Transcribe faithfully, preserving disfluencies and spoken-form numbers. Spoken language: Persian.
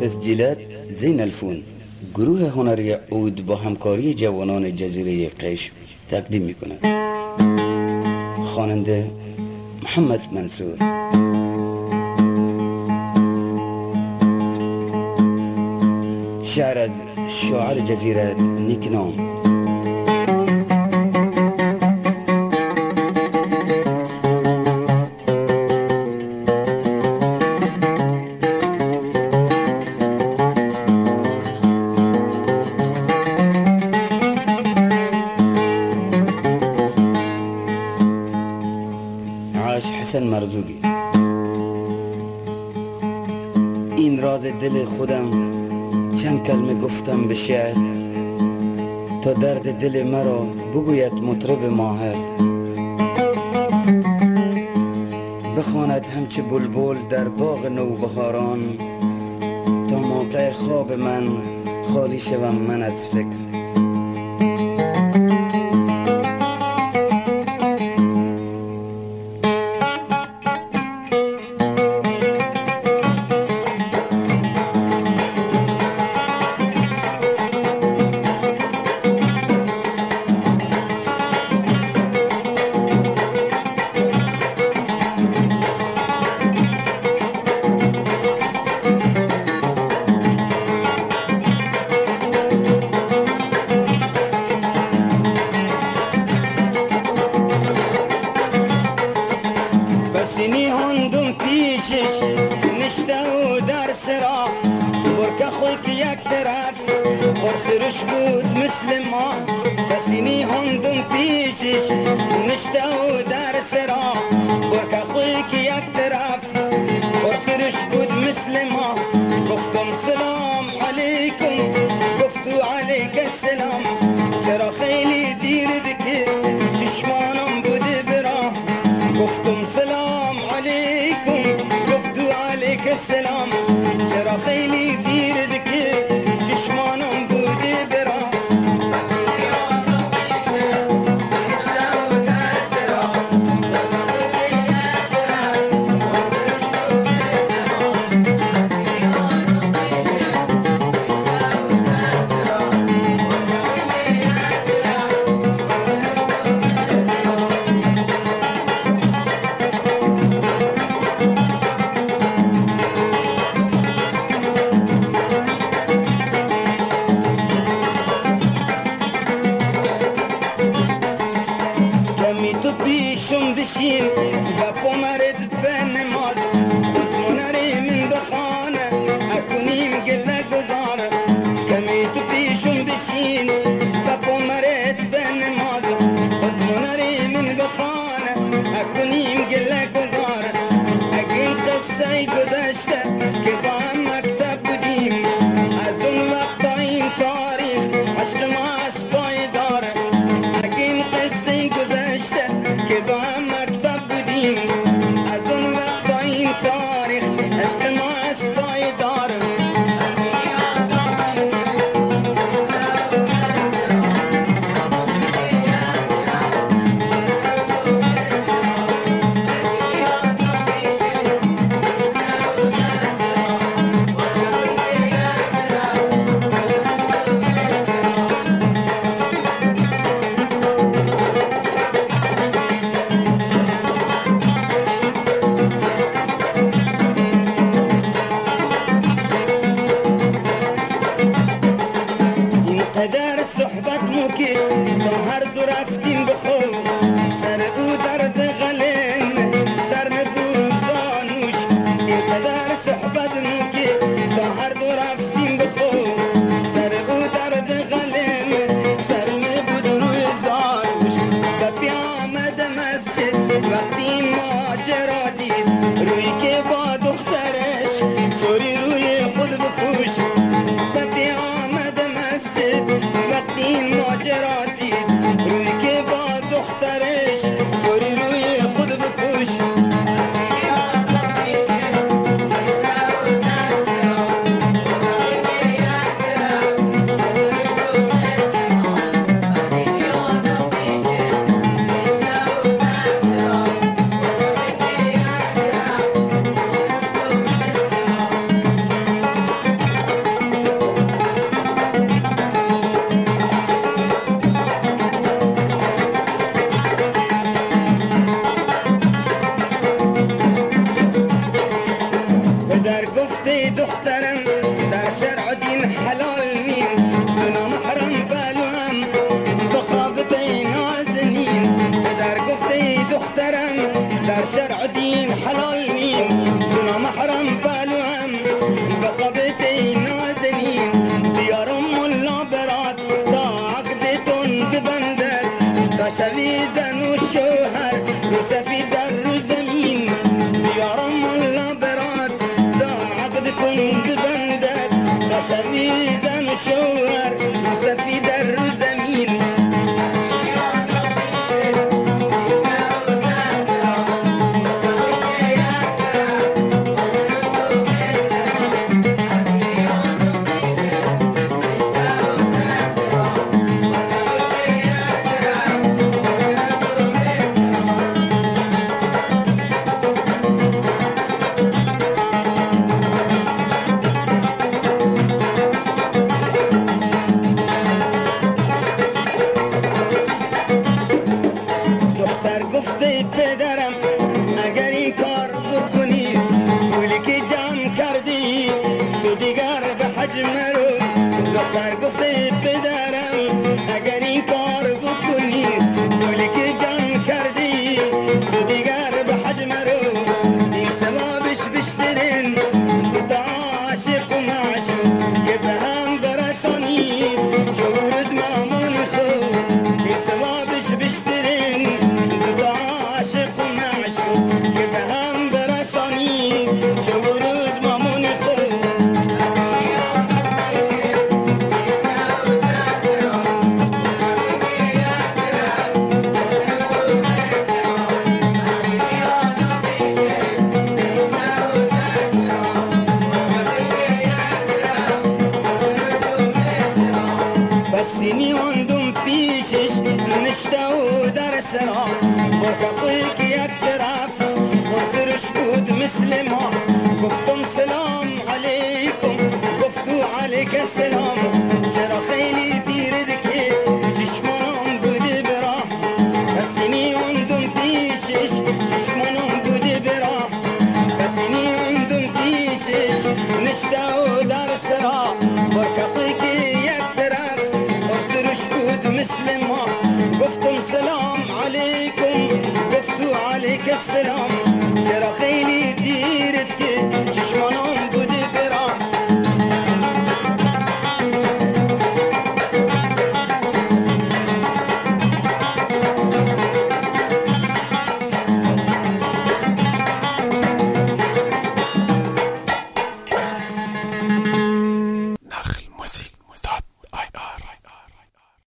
تسجیلات زین الفون، گروه هنری عود با همکاری جوانان جزیره قشم تقدیم می کند. خواننده محمد منصور. شعر از شاعر جزیره نیکنام. حسن مرزوقی. این راز دل خودم چند کلمه گفتم به شعر، تا درد دل مرا بگوید مطرب ماهر، بخواند همچه بلبل در باغ نوبهاران، تا موقع خواب من خالی شوم من از فکر. بسینی هندم پیشش نشته و در سرا، برکه خوی که یک طرف قرصرش بود مثل ما. بسینی هندم پیشش نشته و در سرا، برکه خوی که یک طرف قرصرش بود مثل ما. گفتم سلام علیکم، گفتو علیک السلام، چرا خیلی دیر دیگه چشمانم بوده برا. گفتم سلام علیکم، گفتو علیک السلام، چرا خیلی دیر دیگه چشمانم بوده برا. دخترم در شرع دین حلال نیم دو نامحرم بلوهم بخوابت نازنین در گفته دخترم در شرع دین حلال نیم دو نامحرم بلوهم بخوابت نازنین بیارم ملا برات تا عقدتون ببندد تا شوی زن و شوهر رو سفید در رو زمین بیارم ملا برات تا عقدتون ببندد تا شوی زن و شوهر رو سفید در رو زمین گفته پدرم اگر این کار بکنی پولی که جمع کردی تو دیگر به حج مرو دختر گفته